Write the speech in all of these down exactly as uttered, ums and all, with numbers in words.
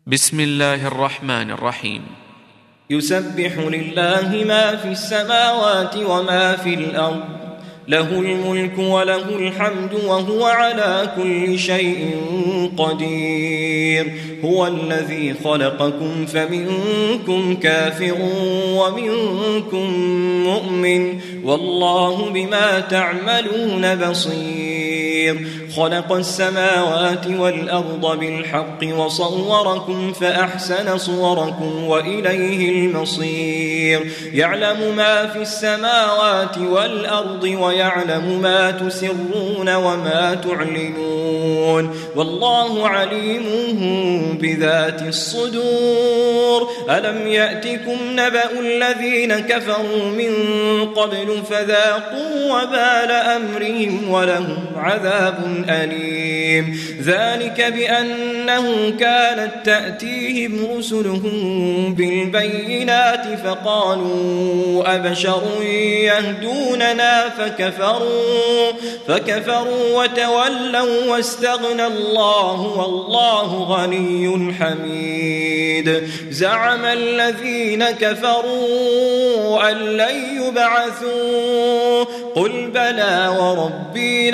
بسم الله الرحمن الرحيم. يسبح لله ما في السماوات وما في الأرض، له الملك وله الحمد وهو على كل شيء قدير. هو الذي خلقكم فمنكم كافر ومنكم مؤمن، والله بما تعملون بصير. خلق السماوات والأرض بالحق وصوركم فأحسن صوركم وإليه المصير. يعلم ما في السماوات والأرض ويعلم ما تسرون وما تعلنون، والله عليم بذات الصدور. ألم يأتكم نبأ الذين كفروا من قبل فذاقوا وبال أمرهم ولهم عذاب أليم. ذلك بأنه كانت تأتيهم رسلهم بالبينات فقالوا أبشر يهدوننا فكفروا, فكفروا وتولوا واستغنى الله والله غني حميد. زعم الذين كفروا أن لن يبعثوا قل بلى وربي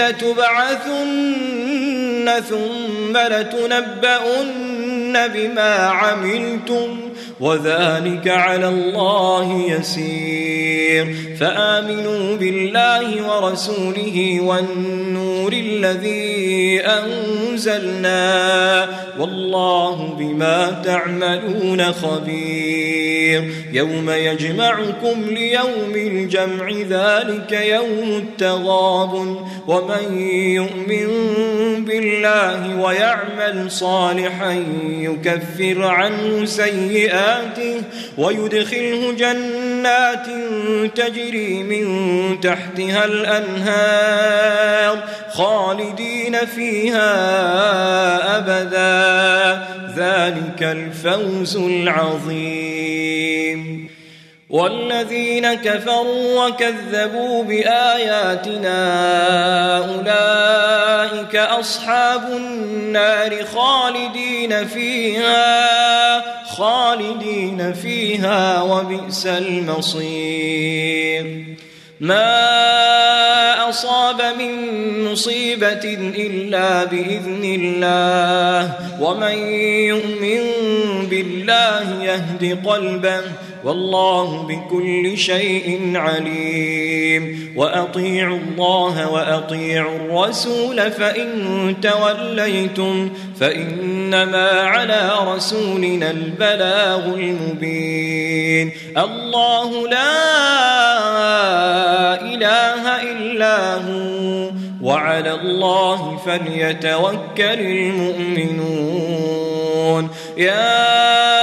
لتبعثن ثم لتنبؤن بما عملتم وذلك على الله يسير. فآمنوا بالله ورسوله والنور الذي أنزلنا والله بما تعملون خبير. يوم يجمعكم ليوم الجمع ذلك يوم التغابن. ومن يؤمن بالله ويعمل صالحا يكفر عنه سيئاته ويدخله جنات تجري من تحتها الأنهار خالدين فيها أبدا. ذلك الفوز العظيم. والذين كفروا وكذبوا بآياتنا أولئك أصحاب النار خالدين فيها خالدين فيها وبئس المصير. ما أصاب من مصيبة إلا بإذن الله ومن يؤمن بالله يهد قلبه والله بكل شيء عليم. وأطيعوا الله وأطيعوا الرسول فإن توليتم فإنما على رسولنا البلاغ المبين. الله لا إله إلا هو وعلى الله فليتوكل المؤمنون. يا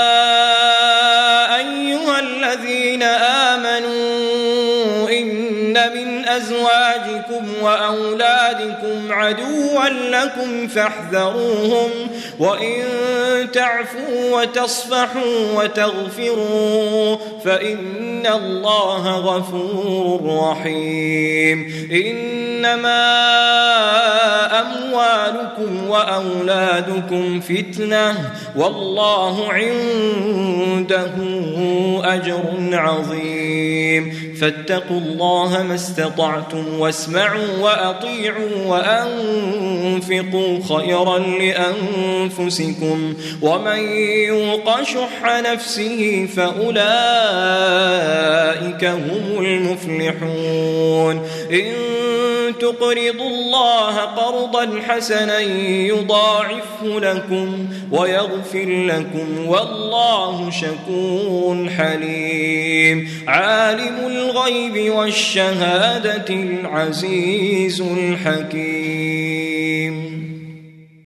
الذين آمنوا إن من أزواجكم وأولادكم عدوا لكم فاحذروهم وإن تعفوا وتصفحوا وتغفروا فإن الله غفور رحيم. إنما أموالكم وأولادكم فتنة والله عنده أجر عظيم. فاتقوا الله ما استطعتم واسمعوا وأطيعوا وأنفقوا خيرا لأنفسكم ومن يوق شح نفسه فأولئك هم المفلحون. إن تقرضوا الله قرضا حسنا يضاعفه لكم ويغفر لكم والله شكور حليم. عالم الغيب والشهادة العزيز الحكيم.